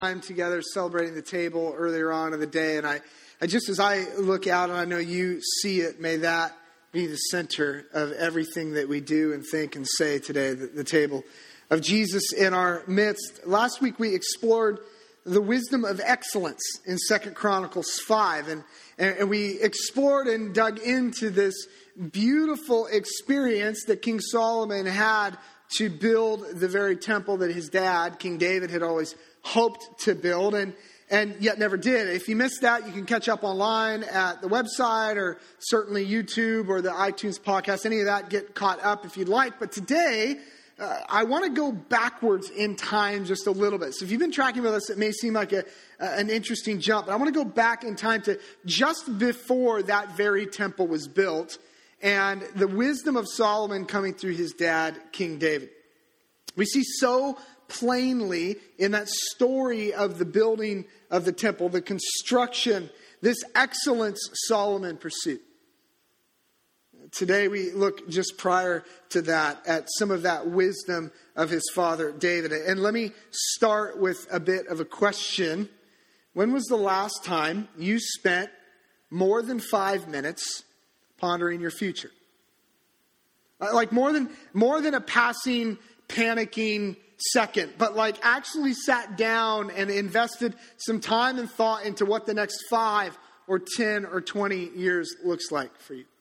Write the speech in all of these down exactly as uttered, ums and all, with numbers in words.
time together celebrating the table earlier on in the day. And I, I just as I look out and I know you see it, may that be the center of everything that we do and think and say today, the, the table of Jesus in our midst. Last week we explored the wisdom of excellence in Second Chronicles five. And, and, and we explored and dug into this beautiful experience that King Solomon had to build the very temple that his dad, King David, had always hoped to build and, and yet never did. If you missed that, you can catch up online at the website or certainly YouTube or the iTunes podcast. Any of that, get caught up if you'd like. But today, uh, I want to go backwards in time just a little bit. So if you've been tracking with us, it may seem like a, uh, an interesting jump. But I want to go back in time to just before that very temple was built and the wisdom of Solomon coming through his dad, King David. We see so plainly in that story of the building of the temple, the construction, this excellence Solomon pursued. Today we look just prior to that at some of that wisdom of his father David. And let me start with a bit of a question. When was the last time you spent more than five minutes pondering your future? Like more than more than a passing, panicking second, but like actually sat down and invested some time and thought into what the next five or ten or twenty years looks like for you.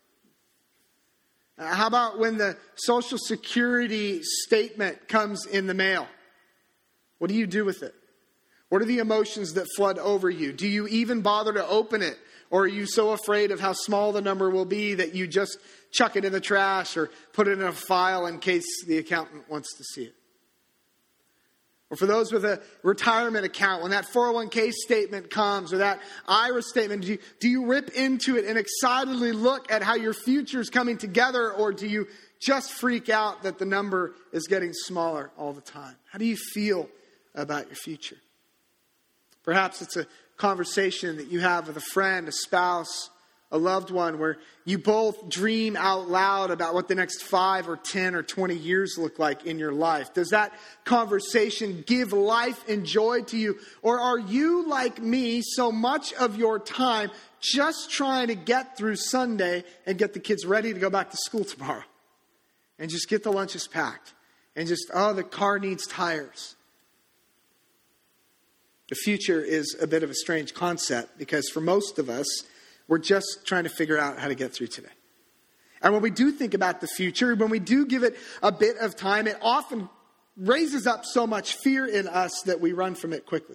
Uh, how about when the Social Security statement comes in the mail? What do you do with it? What are the emotions that flood over you? Do you even bother to open it? Or are you so afraid of how small the number will be that you just chuck it in the trash or put it in a file in case the accountant wants to see it? Or for those with a retirement account, when that four oh one k statement comes or that I R A statement, do you, do you rip into it and excitedly look at how your future is coming together? Or do you just freak out that the number is getting smaller all the time? How do you feel about your future? Perhaps it's a conversation that you have with a friend, a spouse, a loved one, where you both dream out loud about what the next five or ten or twenty years look like in your life. Does that conversation give life and joy to you? Or are you, like me, so much of your time just trying to get through Sunday and get the kids ready to go back to school tomorrow? And just get the lunches packed. And just, oh, the car needs tires. The future is a bit of a strange concept because for most of us, we're just trying to figure out how to get through today. And when we do think about the future, when we do give it a bit of time, it often raises up so much fear in us that we run from it quickly.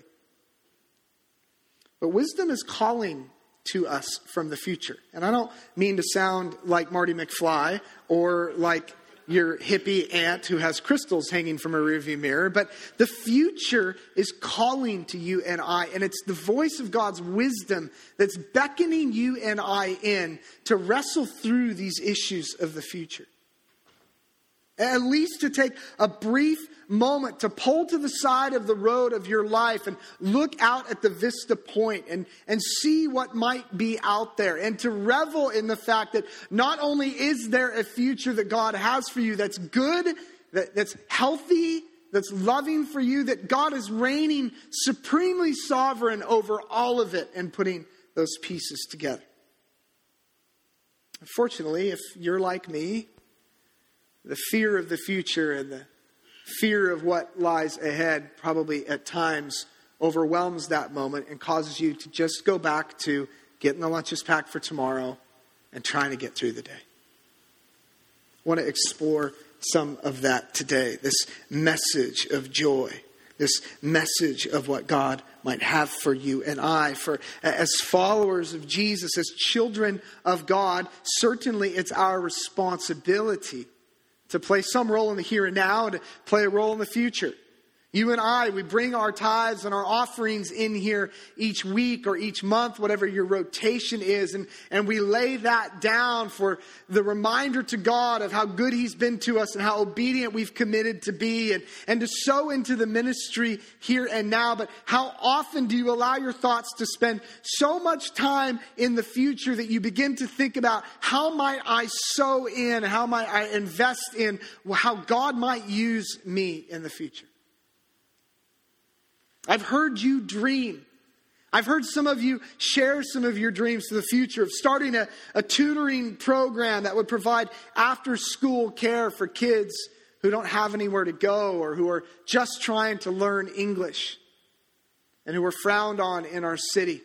But wisdom is calling to us from the future. And I don't mean to sound like Marty McFly or like your hippie aunt who has crystals hanging from a rearview mirror. But the future is calling to you and I. And it's the voice of God's wisdom that's beckoning you and I in to wrestle through these issues of the future. At least to take a brief moment to pull to the side of the road of your life and look out at the vista point and, and see what might be out there. And to revel in the fact that not only is there a future that God has for you that's good, that, that's healthy, that's loving for you, that God is reigning supremely sovereign over all of it and putting those pieces together. Unfortunately, if you're like me, the fear of the future and the fear of what lies ahead probably at times overwhelms that moment and causes you to just go back to getting the lunches packed for tomorrow and trying to get through the day. I want to explore some of that today, this message of joy, this message of what God might have for you and I. For as followers of Jesus, as children of God, certainly it's our responsibility to play some role in the here and now and to play a role in the future. You and I, we bring our tithes and our offerings in here each week or each month, whatever your rotation is. And, and we lay that down for the reminder to God of how good He's been to us and how obedient we've committed to be and, and to sow into the ministry here and now. But how often do you allow your thoughts to spend so much time in the future that you begin to think about how might I sow in, how might I invest in, how God might use me in the future? I've heard you dream. I've heard some of you share some of your dreams for the future of starting a, a tutoring program that would provide after-school care for kids who don't have anywhere to go or who are just trying to learn English and who are frowned on in our city.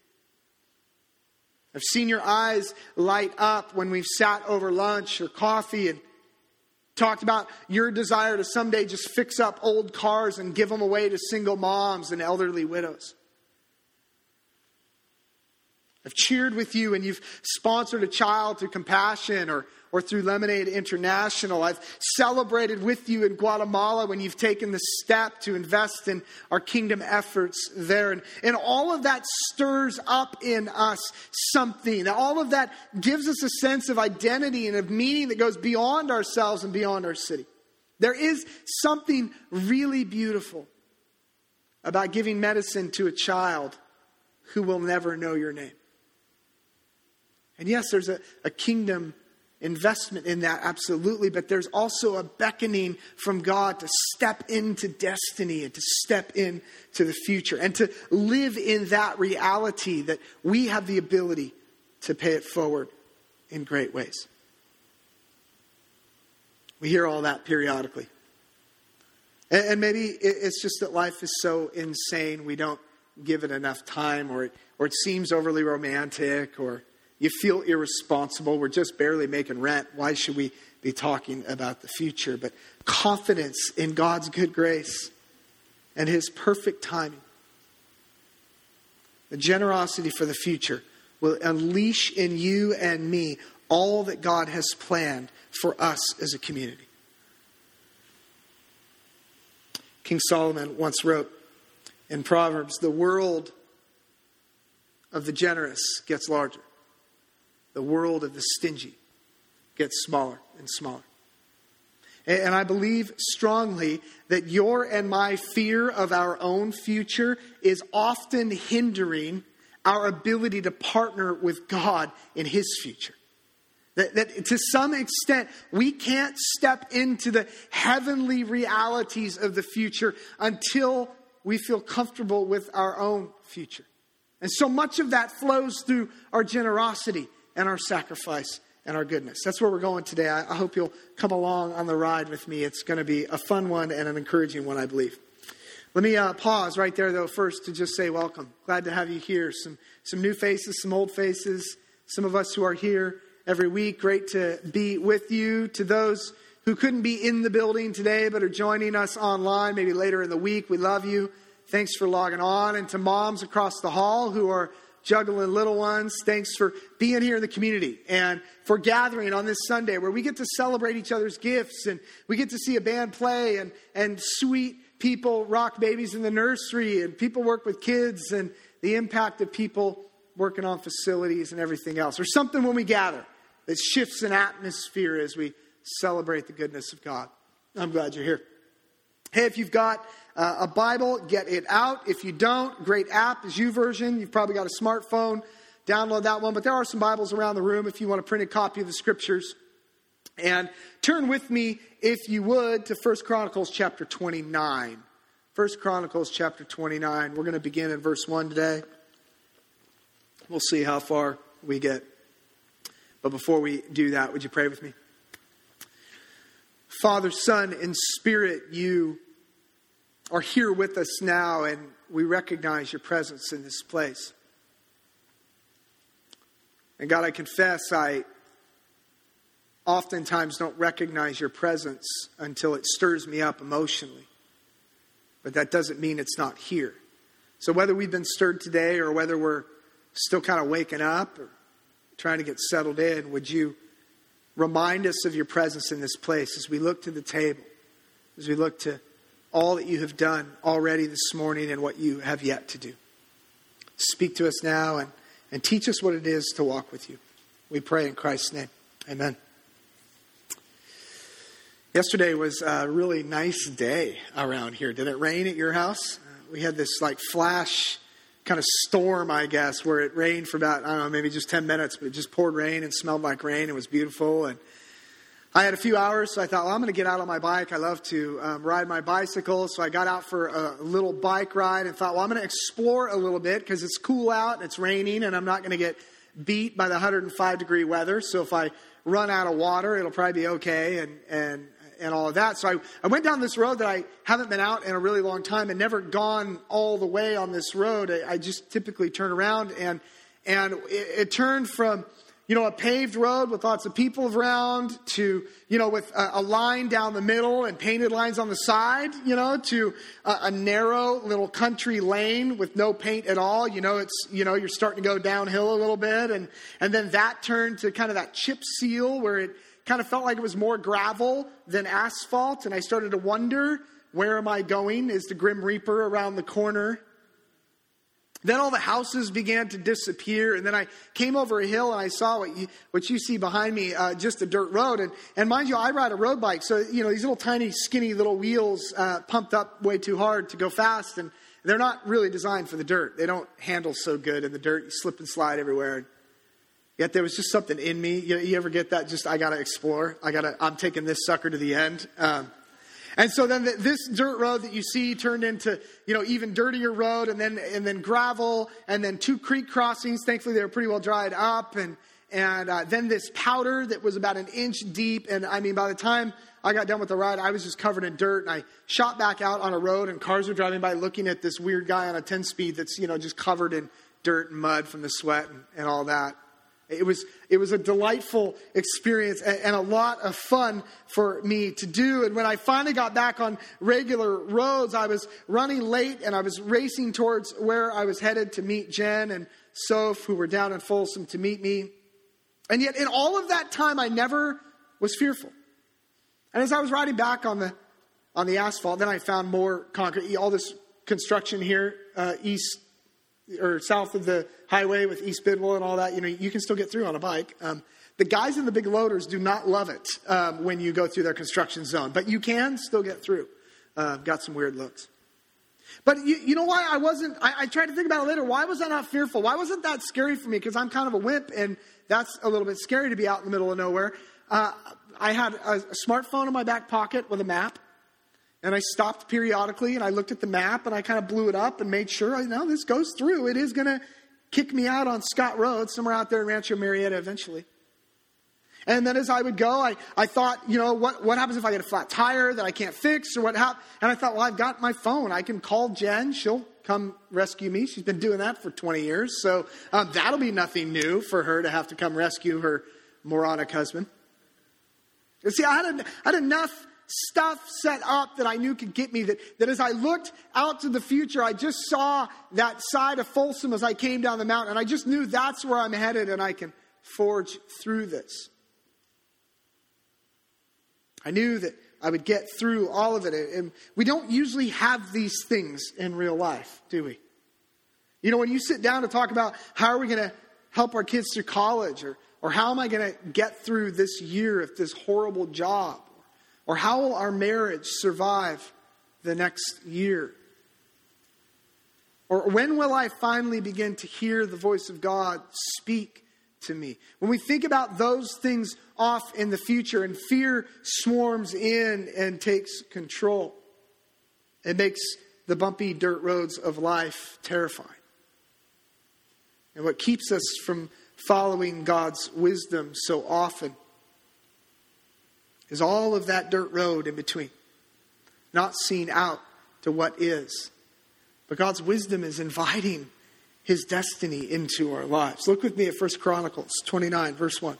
I've seen your eyes light up when we've sat over lunch or coffee and talked about your desire to someday just fix up old cars and give them away to single moms and elderly widows. I've cheered with you and you've sponsored a child through Compassion or, or through Lemonade International. I've celebrated with you in Guatemala when you've taken the step to invest in our kingdom efforts there. And, and all of that stirs up in us something. All of that gives us a sense of identity and of meaning that goes beyond ourselves and beyond our city. There is something really beautiful about giving medicine to a child who will never know your name. And yes, there's a, a kingdom investment in that, absolutely. But there's also a beckoning from God to step into destiny and to step into the future and to live in that reality that we have the ability to pay it forward in great ways. We hear all that periodically. And, and maybe it's just that life is so insane we don't give it enough time, or it, or it seems overly romantic, or you feel irresponsible. We're just barely making rent. Why should we be talking about the future? But confidence in God's good grace and His perfect timing. The generosity for the future will unleash in you and me all that God has planned for us as a community. King Solomon once wrote in Proverbs, "The world of the generous gets larger. The world of the stingy gets smaller and smaller." And I believe strongly that your and my fear of our own future is often hindering our ability to partner with God in His future. That, that to some extent, we can't step into the heavenly realities of the future until we feel comfortable with our own future. And so much of that flows through our generosity and our sacrifice and our goodness. That's where we're going today. I, I hope you'll come along on the ride with me. It's going to be a fun one and an encouraging one, I believe. Let me uh, pause right there, though, first to just say welcome. Glad to have you here. Some, some new faces, some old faces. Some of us who are here every week. Great to be with you. To those who couldn't be in the building today but are joining us online, maybe later in the week, we love you. Thanks for logging on. And to moms across the hall who are juggling little ones, thanks for being here in the community and for gathering on this Sunday where we get to celebrate each other's gifts and we get to see a band play and, and sweet people rock babies in the nursery and people work with kids and the impact of people working on facilities and everything else. There's something when we gather that shifts an atmosphere as we celebrate the goodness of God. I'm glad you're here. Hey, if you've got Uh, a Bible, get it out. If you don't, great app is YouVersion. You've probably got a smartphone. Download that one. But there are some Bibles around the room if you want to print a copy of the Scriptures. And turn with me, if you would, to First Chronicles chapter twenty-nine. First Chronicles chapter twenty-nine. We're going to begin in verse one today. We'll see how far we get. But before we do that, would you pray with me? Father, Son, and Spirit, you are here with us now, and we recognize your presence in this place. And God, I confess I oftentimes don't recognize your presence until it stirs me up emotionally. But that doesn't mean it's not here. So whether we've been stirred today or whether we're still kind of waking up or trying to get settled in, would you remind us of your presence in this place as we look to the table, as we look to all that you have done already this morning and what you have yet to do. Speak to us now and, and teach us what it is to walk with you. We pray in Christ's name. Amen. Yesterday was a really nice day around here. Did it rain at your house? Uh, we had this like flash kind of storm, I guess, where it rained for about, I don't know, maybe just ten minutes, but it just poured rain and smelled like rain. It was beautiful. And I had a few hours, so I thought, well, I'm going to get out on my bike. I love to um, ride my bicycle. So I got out for a little bike ride and thought, well, I'm going to explore a little bit because it's cool out and it's raining and I'm not going to get beat by the one hundred five degree weather. So if I run out of water, it'll probably be okay and, and, and all of that. So I, I went down this road that I haven't been out in a really long time and never gone all the way on this road. I, I just typically turn around and, and it, it turned from, you know, a paved road with lots of people around to, you know, with a, a line down the middle and painted lines on the side, you know, to a, a narrow little country lane with no paint at all. You know, it's, you know, you're starting to go downhill a little bit. And, and then that turned to kind of that chip seal where it kind of felt like it was more gravel than asphalt. And I started to wonder, where am I going? Is the Grim Reaper around the corner? Then all the houses began to disappear. And then I came over a hill and I saw what you, what you see behind me, uh, just a dirt road. And, and mind you, I ride a road bike. So, you know, these little tiny, skinny little wheels uh, pumped up way too hard to go fast. And they're not really designed for the dirt. They don't handle so good in the dirt. You slip and slide everywhere. And yet there was just something in me. You, you ever get that? Just, I got to explore. I got to, I'm taking this sucker to the end. Um, And so then the, this dirt road that you see turned into, you know, even dirtier road and then and then gravel and then two creek crossings. Thankfully, they were pretty well dried up. And and uh, then this powder that was about an inch deep. And I mean, by the time I got done with the ride, I was just covered in dirt. And I shot back out on a road and cars were driving by looking at this weird guy on a ten speed that's, you know, just covered in dirt and mud from the sweat and, and all that. It was it was a delightful experience and, and a lot of fun for me to do. And when I finally got back on regular roads, I was running late and I was racing towards where I was headed to meet Jen and Soph, who were down in Folsom to meet me. And yet in all of that time, I never was fearful. And as I was riding back on the on the asphalt, then I found more concrete, all this construction here, uh, east or south of the highway with East Bidwell and all that. You know, you can still get through on a bike. Um, the guys in the big loaders do not love it um, when you go through their construction zone, but you can still get through. Uh, got some weird looks. But you, you know why I wasn't, I, I tried to think about it later. Why was I not fearful? Why wasn't that scary for me? Because I'm kind of a wimp and that's a little bit scary to be out in the middle of nowhere. Uh, I had a, a smartphone in my back pocket with a map. And I stopped periodically and I looked at the map and I kind of blew it up and made sure, I know this goes through. It is going to kick me out on Scott Road, somewhere out there in Rancho Marietta eventually. And then as I would go, I, I thought, you know, what, what happens if I get a flat tire that I can't fix or what happens? And I thought, well, I've got my phone. I can call Jen. She'll come rescue me. She's been doing that for twenty years. So um, that'll be nothing new for her to have to come rescue her moronic husband. You see, I had, a, I had enough stuff set up that I knew could get me, that, that as I looked out to the future, I just saw that side of Folsom as I came down the mountain. And I just knew that's where I'm headed and I can forge through this. I knew that I would get through all of it. And we don't usually have these things in real life, do we? You know, when you sit down to talk about how are we going to help our kids through college, or, or how am I going to get through this year of this horrible job? Or how will our marriage survive the next year? Or when will I finally begin to hear the voice of God speak to me? When we think about those things off in the future and fear swarms in and takes control, it makes the bumpy dirt roads of life terrifying. And what keeps us from following God's wisdom so often is all of that dirt road in between, not seen out to what is. But God's wisdom is inviting his destiny into our lives. Look with me at First Chronicles twenty-nine, verse one.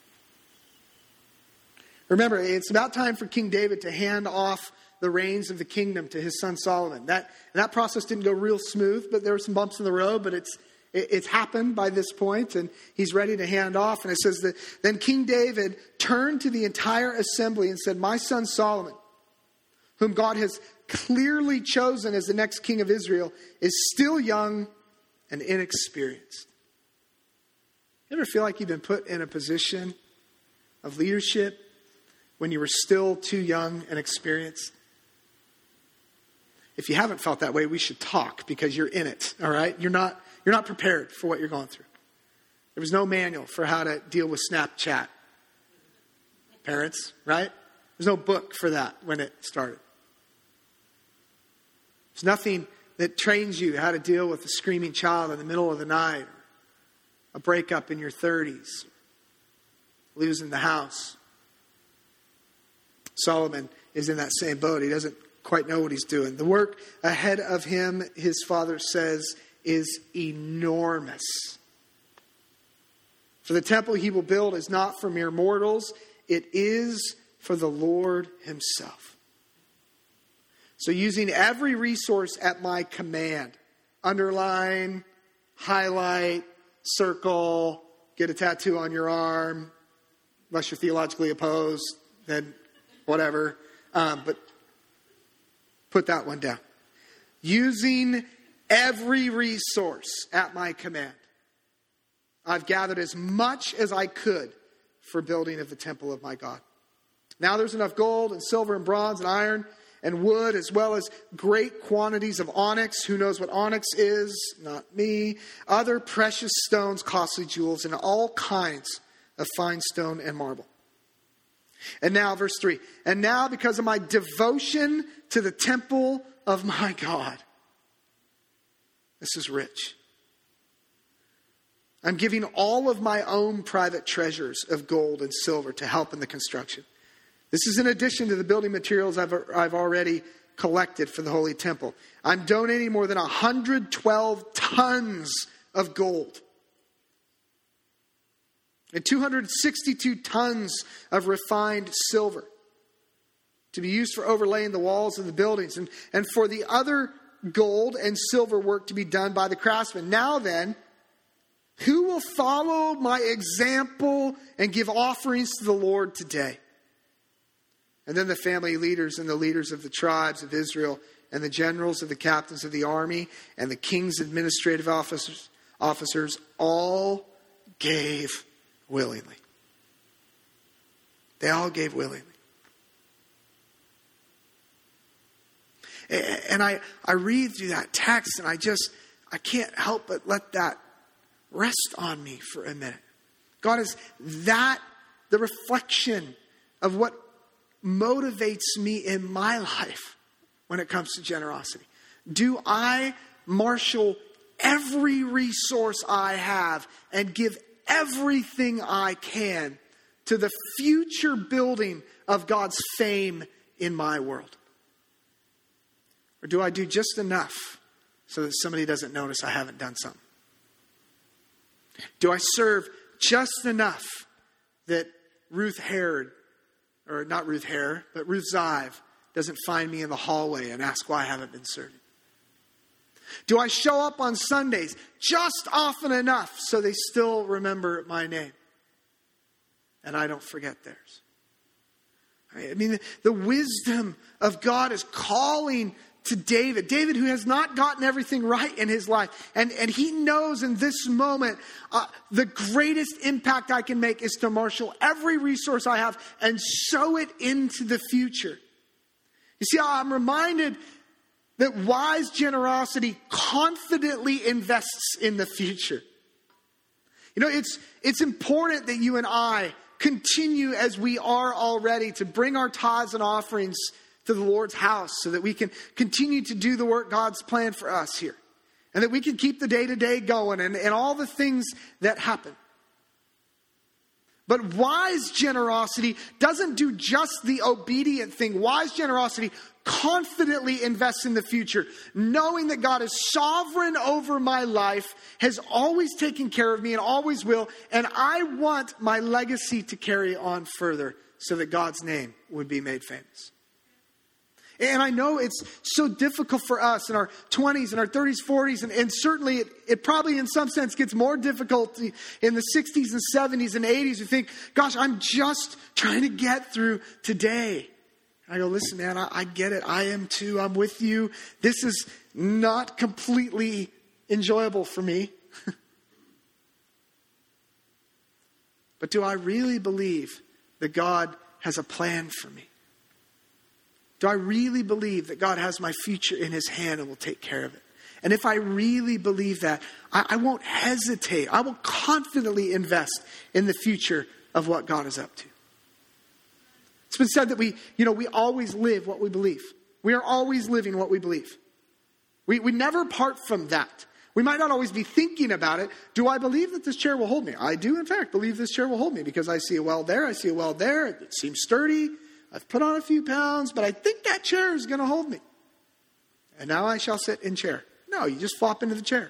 Remember, it's about time for King David to hand off the reins of the kingdom to his son Solomon. That, that process didn't go real smooth, but there were some bumps in the road, but it's It's happened by this point, and he's ready to hand off. And it says that then King David turned to the entire assembly and said, "My son Solomon, whom God has clearly chosen as the next king of Israel, is still young and inexperienced." You ever feel like you've been put in a position of leadership when you were still too young and experienced? If you haven't felt that way, we should talk, because you're in it, all right? You're not... You're not prepared for what you're going through. There was no manual for how to deal with Snapchat. parents, right? There's no book for that when it started. There's nothing that trains you how to deal with a screaming child in the middle of the night, or a breakup in your thirties, losing the house. Solomon is in that same boat. He doesn't quite know what he's doing. The work ahead of him, his father says, is enormous. For the temple he will build is not for mere mortals. It is for the Lord himself. So using every resource at my command, underline, highlight, circle, get a tattoo on your arm, unless you're theologically opposed, then whatever. Um, but put that one down. Using every resource at my command, I've gathered as much as I could for building of the temple of my God. Now there's enough gold and silver and bronze and iron and wood, as well as great quantities of onyx. Who knows what onyx is? Not me. Other precious stones, costly jewels, and all kinds of fine stone and marble. And now, verse three. And now, because of my devotion to the temple of my God. This is rich. I'm giving all of my own private treasures of gold and silver to help in the construction. This is in addition to the building materials I've, I've already collected for the Holy Temple. I'm donating more than one hundred twelve tons of gold and two hundred sixty-two tons of refined silver to be used for overlaying the walls of the buildings, and, and for the other gold and silver work to be done by the craftsmen. Now then, who will follow my example and give offerings to the Lord today? And then the family leaders and the leaders of the tribes of Israel and the generals of the captains of the army and the king's administrative officers, officers all gave willingly. They all gave willingly. And I, I read through that text and I just, I can't help but let that rest on me for a minute. God, is that the reflection of what motivates me in my life when it comes to generosity? Do I marshal every resource I have and give everything I can to the future building of God's fame in my world? Or do I do just enough so that somebody doesn't notice I haven't done something? Do I serve just enough that Ruth Herod, or not Ruth Hare, but Ruth Zive, doesn't find me in the hallway and ask why I haven't been serving? Do I show up on Sundays just often enough so they still remember my name and I don't forget theirs? I mean, the wisdom of God is calling to David. David, who has not gotten everything right in his life. And, and he knows in this moment, uh, the greatest impact I can make is to marshal every resource I have and sow it into the future. You see, I'm reminded that wise generosity confidently invests in the future. You know, it's, it's important that you and I continue as we are already to bring our tithes and offerings to the Lord's house so that we can continue to do the work God's planned for us here. And that we can keep the day-to-day going and, and all the things that happen. But wise generosity doesn't do just the obedient thing. Wise generosity confidently invests in the future, knowing that God is sovereign over my life, has always taken care of me and always will, and I want my legacy to carry on further so that God's name would be made famous. And I know it's so difficult for us in our twenties and our thirties, forties, and, and certainly it, it probably in some sense gets more difficult in the sixties and seventies and eighties. You think, gosh, I'm just trying to get through today. I go, listen, man, I, I get it. I am too. I'm with you. This is not completely enjoyable for me. But do I really believe that God has a plan for me? Do I really believe that God has my future in his hand and will take care of it? And if I really believe that, I, I won't hesitate. I will confidently invest in the future of what God is up to. It's been said that we, you know, we always live what we believe. We are always living what we believe. We, we never part from that. We might not always be thinking about it. Do I believe that this chair will hold me? I do, in fact, believe this chair will hold me because I see a well there. I see a well there. It seems sturdy. I've put on a few pounds, but I think that chair is going to hold me. And now I shall sit in chair. No, you just flop into the chair.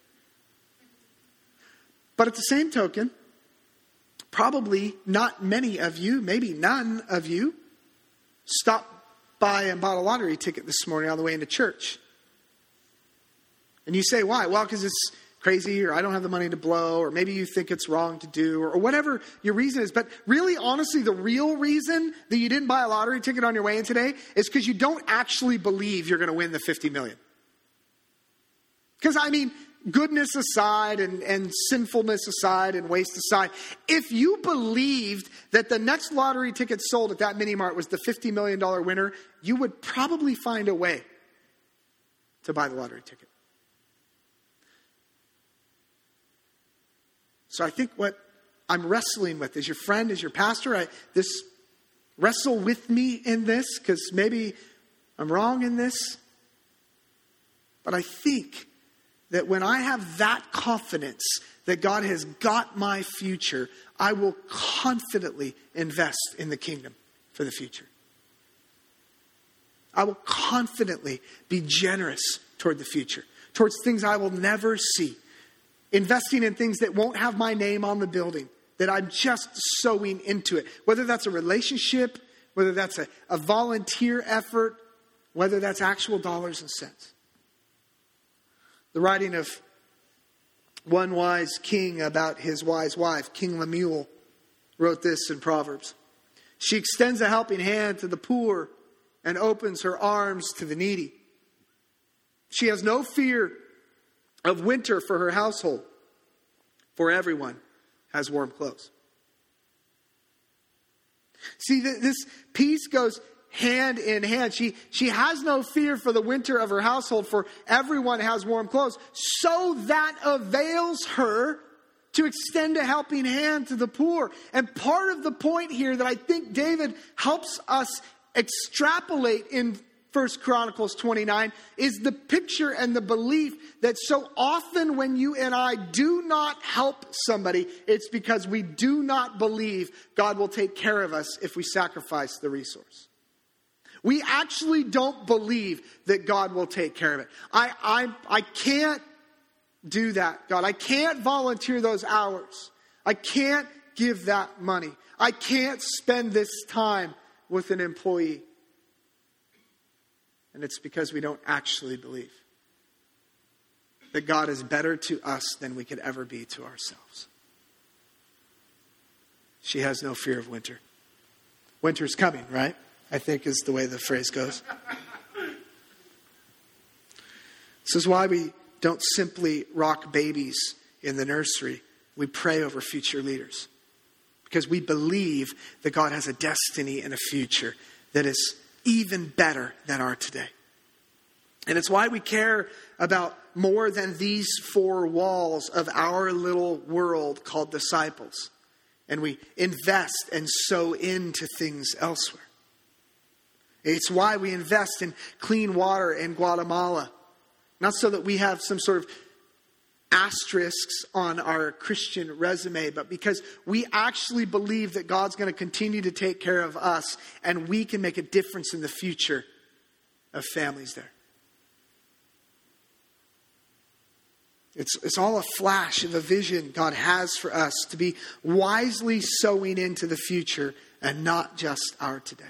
But at the same token, probably not many of you, maybe none of you, stopped by and bought a lottery ticket this morning on the way into church. And you say, why? Well, because it's crazy, or I don't have the money to blow, or maybe you think it's wrong to do, or, or whatever your reason is. But really, honestly, the real reason that you didn't buy a lottery ticket on your way in today is because you don't actually believe you're going to win the fifty million. Because, I mean, goodness aside and, and sinfulness aside and waste aside, if you believed that the next lottery ticket sold at that mini mart was the fifty million dollars winner, you would probably find a way to buy the lottery ticket. So I think what I'm wrestling with as your friend, as your pastor, I, this wrestle with me in this, because maybe I'm wrong in this. But I think that when I have that confidence that God has got my future, I will confidently invest in the kingdom for the future. I will confidently be generous toward the future, towards things I will never see. Investing in things that won't have my name on the building, that I'm just sowing into it. Whether that's a relationship, whether that's a, a volunteer effort, whether that's actual dollars and cents. The writing of one wise king about his wise wife, King Lemuel, wrote this in Proverbs. She extends a helping hand to the poor and opens her arms to the needy. She has no fear of winter for her household, for everyone has warm clothes. See, this piece goes hand in hand. She, she has no fear for the winter of her household, for everyone has warm clothes. So that avails her to extend a helping hand to the poor. And part of the point here that I think David helps us extrapolate in First Chronicles twenty-nine is the picture and the belief that so often when you and I do not help somebody, it's because we do not believe God will take care of us if we sacrifice the resource. We actually don't believe that God will take care of it. I, I, I can't do that, God. I can't volunteer those hours. I can't give that money. I can't spend this time with an employee. And it's because we don't actually believe that God is better to us than we could ever be to ourselves. She has no fear of winter. Winter's coming, right? I think is the way the phrase goes. This is why we don't simply rock babies in the nursery. We pray over future leaders. Because we believe that God has a destiny and a future that is even better than our today. And it's why we care about more than these four walls of our little world called disciples. And we invest and sow into things elsewhere. It's why we invest in clean water in Guatemala. Not so that we have some sort of asterisks on our Christian resume, but because we actually believe that God's going to continue to take care of us and we can make a difference in the future of families there. It's, it's all a flash of a vision God has for us to be wisely sowing into the future and not just our today.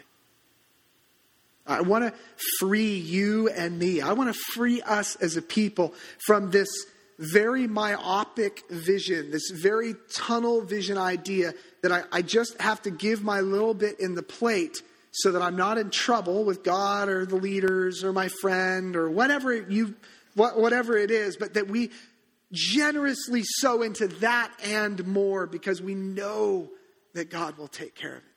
I want to free you and me. I want to free us as a people from this very myopic vision, this very tunnel vision idea that I, I just have to give my little bit in the plate so that I'm not in trouble with God or the leaders or my friend or whatever you, whatever it is, but that we generously sow into that and more because we know that God will take care of it.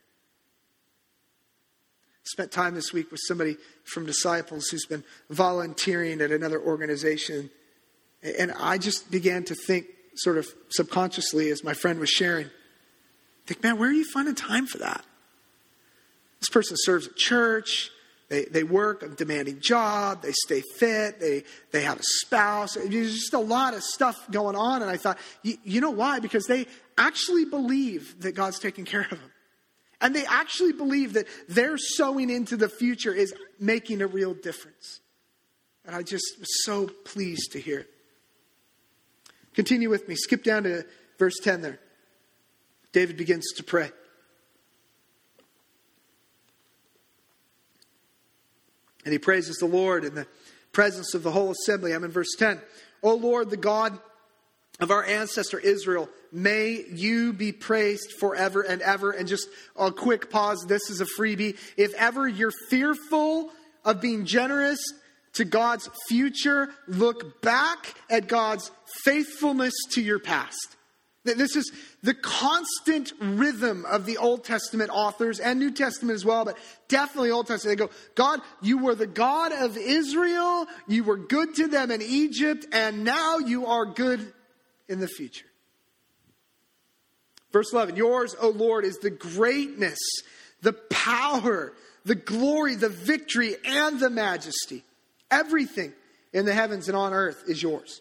Spent time this week with somebody from Disciples who's been volunteering at another organization. And I just began to think sort of subconsciously as my friend was sharing, think, man, where are you finding time for that? This person serves a church. They they work a demanding job. They stay fit. They they have a spouse. There's just a lot of stuff going on. And I thought, you, you know why? Because they actually believe that God's taking care of them. And they actually believe that their sowing into the future is making a real difference. And I just was so pleased to hear it. Continue with me. Skip down to verse ten there. David begins to pray. And he praises the Lord in the presence of the whole assembly. I'm in verse ten. O Lord, the God of our ancestor Israel, may you be praised forever and ever. And just a quick pause. This is a freebie. If ever you're fearful of being generous to God's future, look back at God's faithfulness to your past. This is the constant rhythm of the Old Testament authors and New Testament as well, but definitely Old Testament. They go, God, you were the God of Israel. You were good to them in Egypt, and now you are good in the future. Verse eleven, yours, O Lord, is the greatness, the power, the glory, the victory, and the majesty. Everything in the heavens and on earth is yours.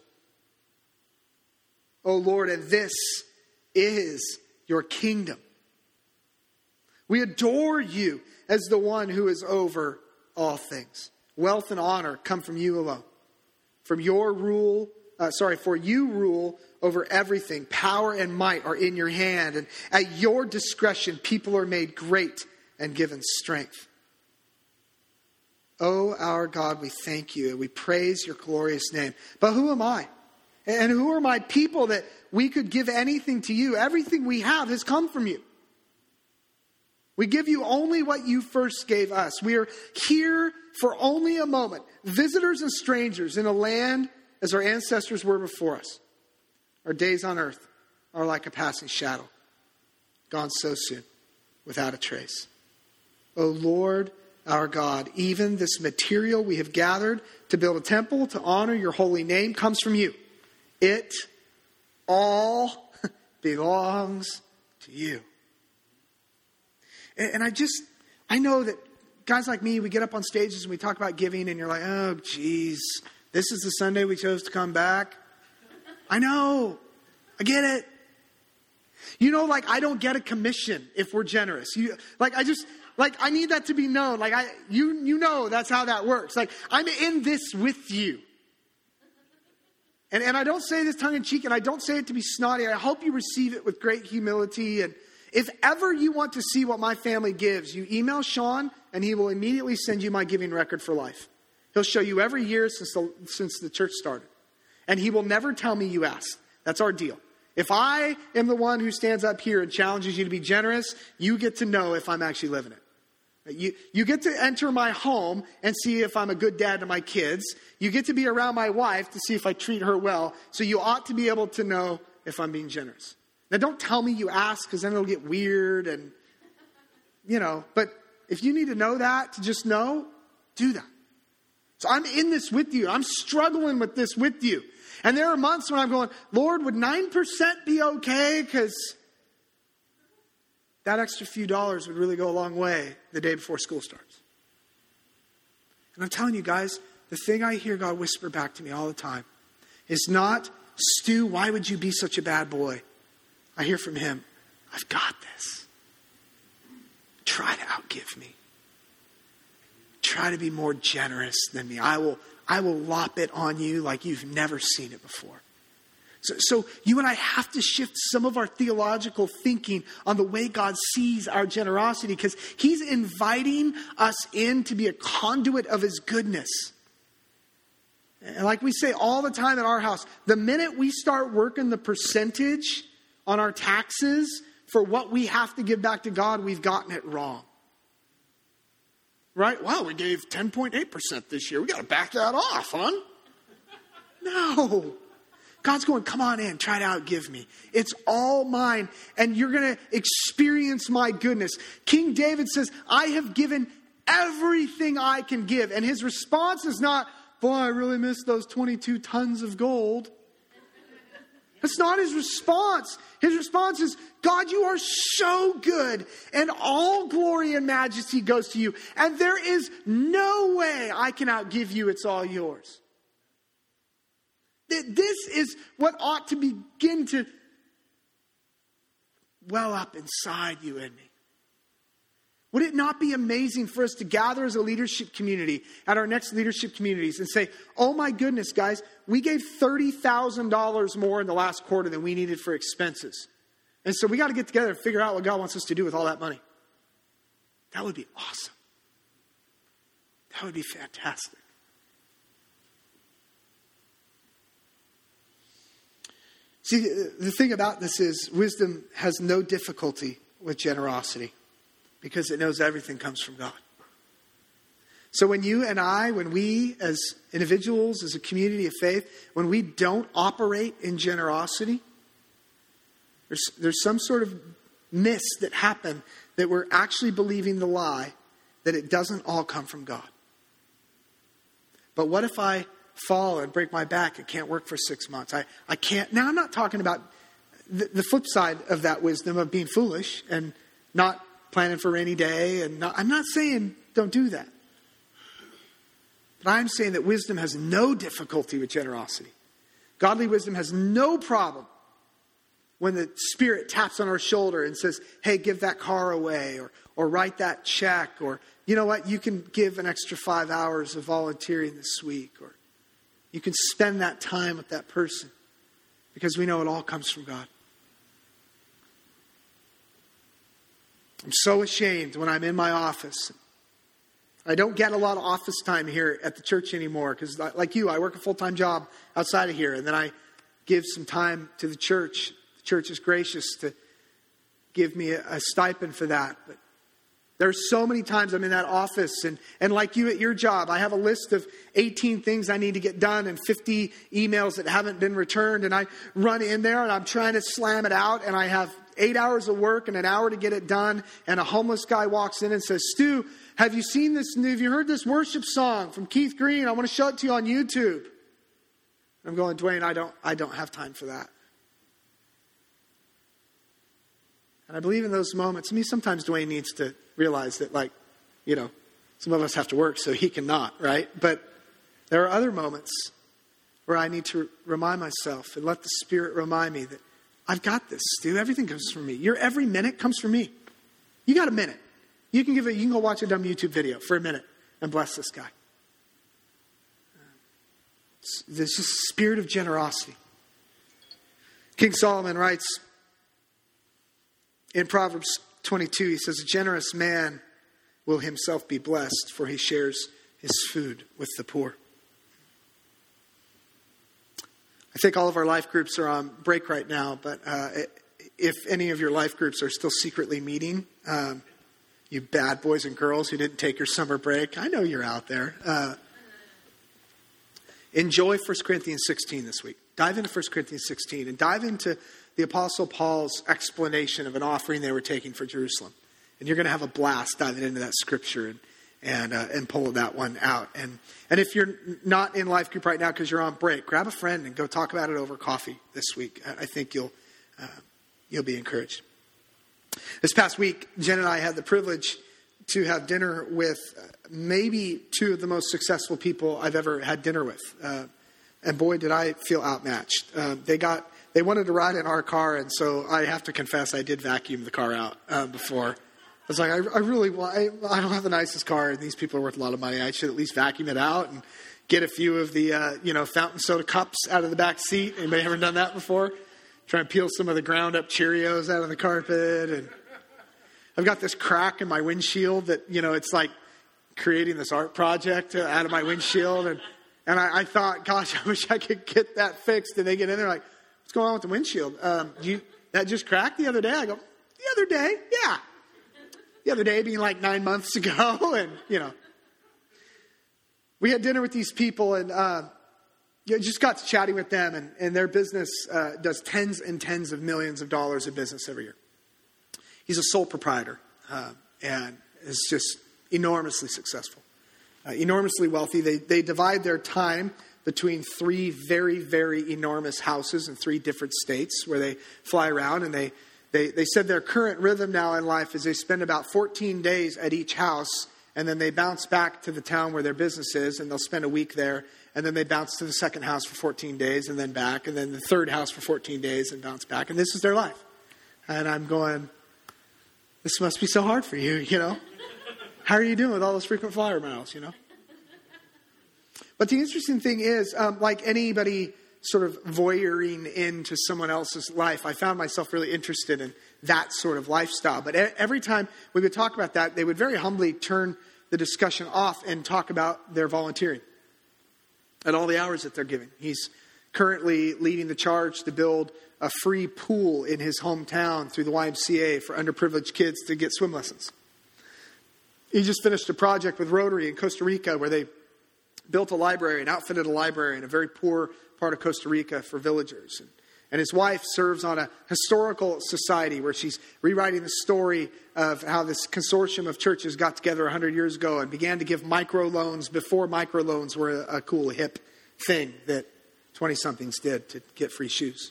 O Lord, and this is your kingdom. We adore you as the one who is over all things. Wealth and honor come from you alone. From your rule, uh, sorry, for you rule over everything. Power and might are in your hand, and at your discretion, people are made great and given strength. O our God, we thank you and we praise your glorious name. But who am I? And who are my people that we could give anything to you? Everything we have has come from you. We give you only what you first gave us. We are here for only a moment, visitors and strangers in a land as our ancestors were before us. Our days on earth are like a passing shadow, gone so soon, without a trace. O Lord, our God, even this material we have gathered to build a temple to honor your holy name comes from you. It all belongs to you. And I just, I know that guys like me, we get up on stages and we talk about giving and you're like, oh, geez, this is the Sunday we chose to come back. I know. I get it. You know, like I don't get a commission if we're generous. You, like I just, like I need that to be known. Like I, you, you know, that's how that works. Like I'm in this with you. And, and I don't say this tongue in cheek, and I don't say it to be snotty. I hope you receive it with great humility. And if ever you want to see what my family gives, you email Sean, and he will immediately send you my giving record for life. He'll show you every year since the, since the church started. And he will never tell me you asked. That's our deal. If I am the one who stands up here and challenges you to be generous, you get to know if I'm actually living it. You, you get to enter my home and see if I'm a good dad to my kids. You get to be around my wife to see if I treat her well. So you ought to be able to know if I'm being generous. Now, don't tell me you ask, because then it'll get weird and, you know. But if you need to know that, to just know, do that. So I'm in this with you. I'm struggling with this with you. And there are months when I'm going, Lord, would nine percent be okay? Because that extra few dollars would really go a long way the day before school starts. And I'm telling you guys, the thing I hear God whisper back to me all the time is not, Stu, why would you be such a bad boy? I hear from him, I've got this. Try to outgive me. Try to be more generous than me. I will, I will lop it on you like you've never seen it before. So, so you and I have to shift some of our theological thinking on the way God sees our generosity, because he's inviting us in to be a conduit of his goodness. And like we say all the time at our house, the minute we start working the percentage on our taxes for what we have to give back to God, we've gotten it wrong. Right? Well, we gave ten point eight percent this year. We got to back that off, huh? No. God's going, come on in, try to outgive me. It's all mine, and you're going to experience my goodness. King David says, I have given everything I can give. And his response is not, boy, I really miss those twenty-two tons of gold. That's not his response. His response is, God, you are so good, and all glory and majesty goes to you, and there is no way I can outgive you. It's all yours. This is what ought to begin to well up inside you and me. Would it not be amazing for us to gather as a leadership community at our next leadership communities and say, oh my goodness, guys, we gave thirty thousand dollars more in the last quarter than we needed for expenses. And so we got to get together and figure out what God wants us to do with all that money. That would be awesome. That would be fantastic. See, the thing about this is wisdom has no difficulty with generosity because it knows everything comes from God. So when you and I, when we as individuals, as a community of faith, when we don't operate in generosity, there's, there's some sort of miss that happened that we're actually believing the lie that it doesn't all come from God. But what if I fall and break my back and can't work for six months? I, I can't. Now, I'm not talking about the, the flip side of that wisdom of being foolish and not planning for a rainy day. And not, I'm not saying don't do that. But I'm saying that wisdom has no difficulty with generosity. Godly wisdom has no problem when the Spirit taps on our shoulder and says, hey, give that car away, or or write that check, or you know what, you can give an extra five hours of volunteering this week, or you can spend that time with that person, because we know it all comes from God. I'm so ashamed when I'm in my office. I don't get a lot of office time here at the church anymore because, like you, I work a full-time job outside of here, and then I give some time to the church. The church is gracious to give me a, a stipend for that. But there are so many times I'm in that office, and, and like you at your job, I have a list of eighteen things I need to get done and fifty emails that haven't been returned, and I run in there and I'm trying to slam it out, and I have eight hours of work and an hour to get it done, and a homeless guy walks in and says, Stu, have you seen this? Have you heard this worship song from Keith Green? I want to show it to you on YouTube. I'm going, Dwayne, I don't, I don't have time for that. And I believe in those moments. I mean, sometimes Dwayne needs to realize that, like, you know, some of us have to work so he cannot, right? But there are other moments where I need to remind myself and let the Spirit remind me that I've got this, Stu. Everything comes from me. Your every minute comes from me. You got a minute. You can give it. You can go watch a dumb YouTube video for a minute and bless this guy. There's just a spirit of generosity. King Solomon writes in Proverbs twenty-two, he says, a generous man will himself be blessed, for he shares his food with the poor. I think all of our life groups are on break right now, but uh, if any of your life groups are still secretly meeting, um, you bad boys and girls who didn't take your summer break, I know you're out there. Uh, enjoy First Corinthians sixteen this week. Dive into First Corinthians sixteen and dive into the Apostle Paul's explanation of an offering they were taking for Jerusalem. And you're going to have a blast diving into that scripture and and uh, and pull that one out. And and if you're not in life group right now because you're on break, grab a friend and go talk about it over coffee this week. I think you'll uh, you'll be encouraged. This past week, Jen and I had the privilege to have dinner with maybe two of the most successful people I've ever had dinner with. Uh, and boy, did I feel outmatched. Uh, they got they wanted to ride in our car, and so I have to confess I did vacuum the car out uh, before. I was like, I, I really want, I, I don't have the nicest car, and these people are worth a lot of money. I should at least vacuum it out and get a few of the, uh, you know, fountain soda cups out of the back seat. Anybody ever done that before? Try and peel some of the ground up Cheerios out of the carpet. And I've got this crack in my windshield that, you know, it's like creating this art project out of my windshield. And, and I, I thought, gosh, I wish I could get that fixed. And they get in there like, what's going on with the windshield? Um, you, that just cracked the other day? I go, the other day? Yeah. The other day being like nine months ago. And, you know, we had dinner with these people and uh, you know, just got to chatting with them. And, and their business uh, does tens and tens of millions of dollars of business every year. He's a sole proprietor uh, and is just enormously successful, uh, enormously wealthy. They, they divide their time between three very, very enormous houses in three different states where they fly around. And they, they, they said their current rhythm now in life is they spend about fourteen days at each house, and then they bounce back to the town where their business is, and they'll spend a week there. And then they bounce to the second house for fourteen days and then back, and then the third house for fourteen days and bounce back. And this is their life. And I'm going, this must be so hard for you, you know? How are you doing with all those frequent flyer miles, you know? But the interesting thing is, um, like anybody sort of voyeuring into someone else's life, I found myself really interested in that sort of lifestyle. But every time we would talk about that, they would very humbly turn the discussion off and talk about their volunteering and all the hours that they're giving. He's currently leading the charge to build a free pool in his hometown through the Y M C A for underprivileged kids to get swim lessons. He just finished a project with Rotary in Costa Rica where they built a library and outfitted a library in a very poor part of Costa Rica for villagers. And, and his wife serves on a historical society where she's rewriting the story of how this consortium of churches got together one hundred years ago and began to give microloans before microloans were a, a cool, hip thing that twenty-somethings did to get free shoes.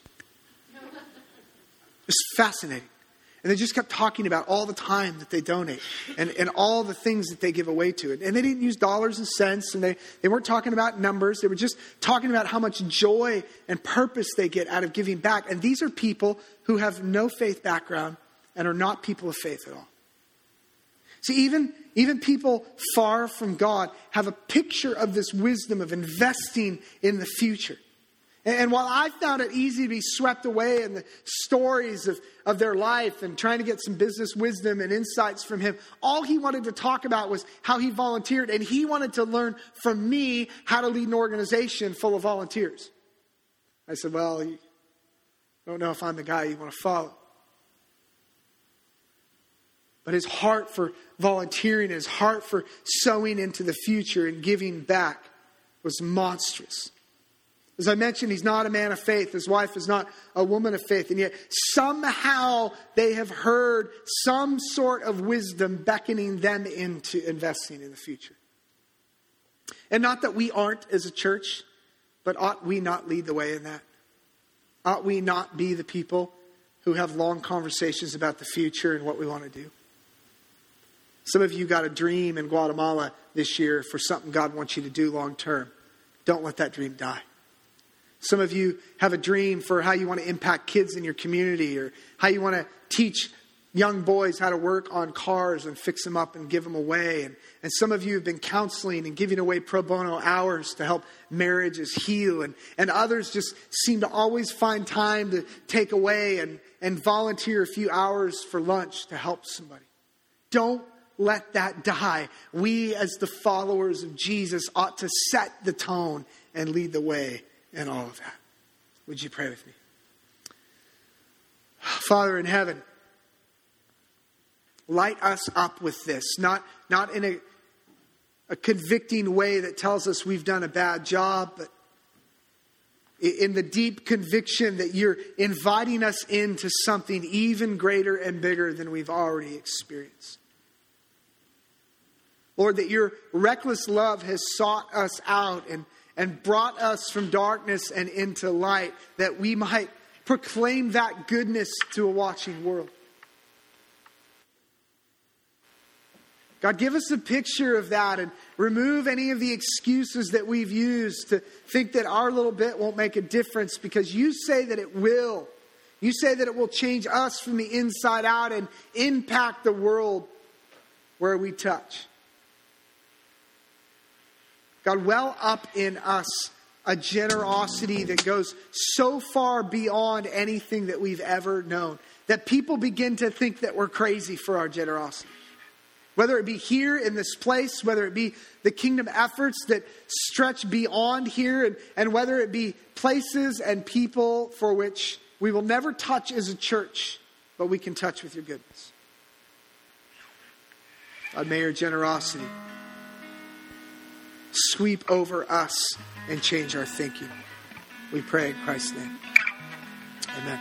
It's fascinating. And they just kept talking about all the time that they donate and, and all the things that they give away to it. And they didn't use dollars and cents, and they, they weren't talking about numbers. They were just talking about how much joy and purpose they get out of giving back. And these are people who have no faith background and are not people of faith at all. See, even, even people far from God have a picture of this wisdom of investing in the future. And while I found it easy to be swept away in the stories of, of their life and trying to get some business wisdom and insights from him, all he wanted to talk about was how he volunteered. And he wanted to learn from me how to lead an organization full of volunteers. I said, well, I don't know if I'm the guy you want to follow. But his heart for volunteering, his heart for sowing into the future and giving back was monstrous. As I mentioned, he's not a man of faith. His wife is not a woman of faith. And yet somehow they have heard some sort of wisdom beckoning them into investing in the future. And not that we aren't as a church, but ought we not lead the way in that? Ought we not be the people who have long conversations about the future and what we want to do? Some of you got a dream in Guatemala this year for something God wants you to do long term. Don't let that dream die. Some of you have a dream for how you want to impact kids in your community, or how you want to teach young boys how to work on cars and fix them up and give them away. And, and some of you have been counseling and giving away pro bono hours to help marriages heal. And, and others just seem to always find time to take away and, and volunteer a few hours for lunch to help somebody. Don't let that die. We as the followers of Jesus ought to set the tone and lead the way and all of that. Would you pray with me? Father in heaven, light us up with this. Not, not in a, a convicting way that tells us we've done a bad job, but in the deep conviction that you're inviting us into something even greater and bigger than we've already experienced. Lord, that your reckless love has sought us out and and brought us from darkness and into light, that we might proclaim that goodness to a watching world. God, give us a picture of that and remove any of the excuses that we've used to think that our little bit won't make a difference, because you say that it will. You say that it will change us from the inside out and impact the world where we touch. God, well up in us a generosity that goes so far beyond anything that we've ever known, that people begin to think that we're crazy for our generosity. Whether it be here in this place, whether it be the kingdom efforts that stretch beyond here, and, and whether it be places and people for which we will never touch as a church, but we can touch with your goodness. God, may your generosity sweep over us and change our thinking. We pray in Christ's name. Amen.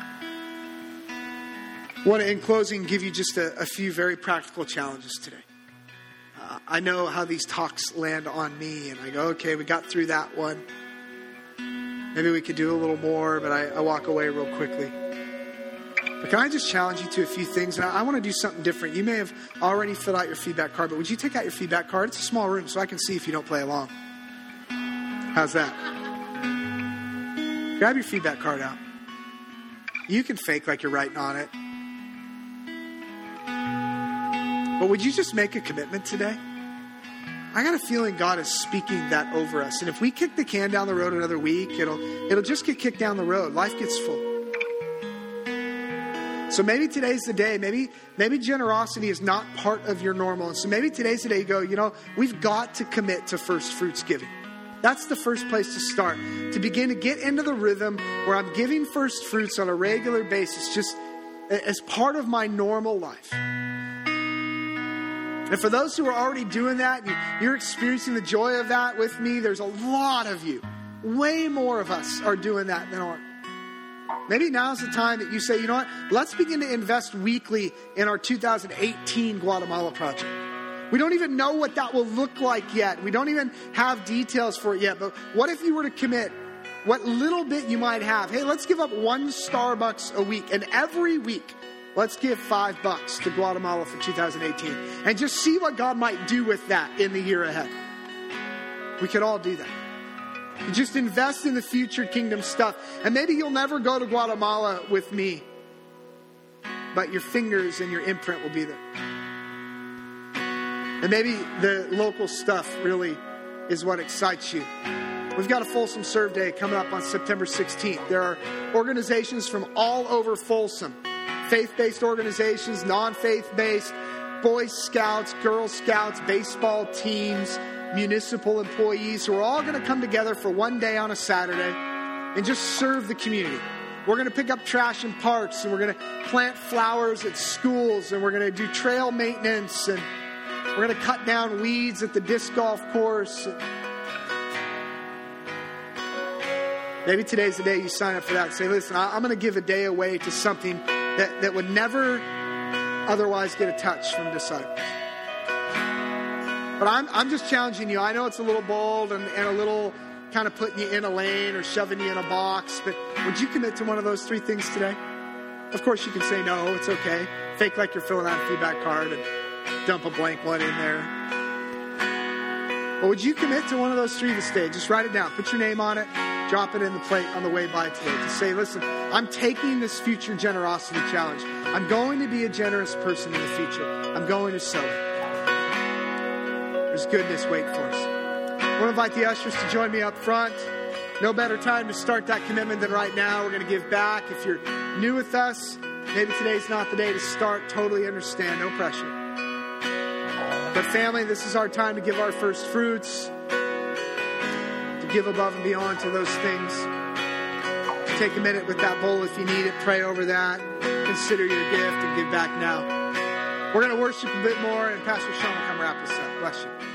I want to, in closing, give you just a, a few very practical challenges today. Uh, I know how these talks land on me, and I go, okay, we got through that one. Maybe we could do a little more, but I, I walk away real quickly. But can I just challenge you to a few things? And I, I want to do something different. You may have already filled out your feedback card, but would you take out your feedback card? It's a small room, so I can see if you don't play along. How's that? Grab your feedback card out. You can fake like you're writing on it. But would you just make a commitment today? I got a feeling God is speaking that over us. And if we kick the can down the road another week, it'll it'll just get kicked down the road. Life gets full. So maybe today's the day. Maybe maybe generosity is not part of your normal. And so maybe today's the day you go, you know, we've got to commit to first fruits giving. That's the first place to start. To begin to get into the rhythm where I'm giving first fruits on a regular basis, just as part of my normal life. And for those who are already doing that, you're experiencing the joy of that with me, there's a lot of you. Way more of us are doing that than aren't. Maybe now's the time that you say, you know what, let's begin to invest weekly in our two thousand eighteen Guatemala project. We don't even know what that will look like yet. We don't even have details for it yet. But what if you were to commit what little bit you might have? Hey, let's give up one Starbucks a week. And every week, let's give five bucks to Guatemala for two thousand eighteen. And just see what God might do with that in the year ahead. We could all do that. Just invest in the future kingdom stuff. And maybe you'll never go to Guatemala with me, but your fingers and your imprint will be there. And maybe the local stuff really is what excites you. We've got a Folsom Serve Day coming up on September sixteenth. There are organizations from all over Folsom. Faith-based organizations, non-faith-based, Boy Scouts, Girl Scouts, baseball teams, municipal employees who are all going to come together for one day on a Saturday and just serve the community. We're going to pick up trash in parks, and we're going to plant flowers at schools, and we're going to do trail maintenance, and we're going to cut down weeds at the disc golf course. Maybe today's the day you sign up for that. Say, listen, I'm going to give a day away to something that, that would never otherwise get a touch from disciples. But I'm I'm just challenging you. I know it's a little bold and, and a little kind of putting you in a lane or shoving you in a box. But would you commit to one of those three things today? Of course, you can say no. It's okay. Fake like you're filling out a feedback card and dump a blank one in there. But would you commit to one of those three this day? Just write it down. Put your name on it. Drop it in the plate on the way by today. To say, listen, I'm taking this future generosity challenge. I'm going to be a generous person in the future. I'm going to sow it. There's goodness wait for us. I want to invite the ushers to join me up front. No better time to start that commitment than right now. We're going to give back. If you're new with us, maybe today's not the day to start. Totally understand. No pressure. But family, this is our time to give our first fruits, to give above and beyond to those things. Take a minute with that bowl if you need it. Pray over that. Consider your gift and give back now. We're going to worship a bit more, and Pastor Sean will come wrap us up. Bless you.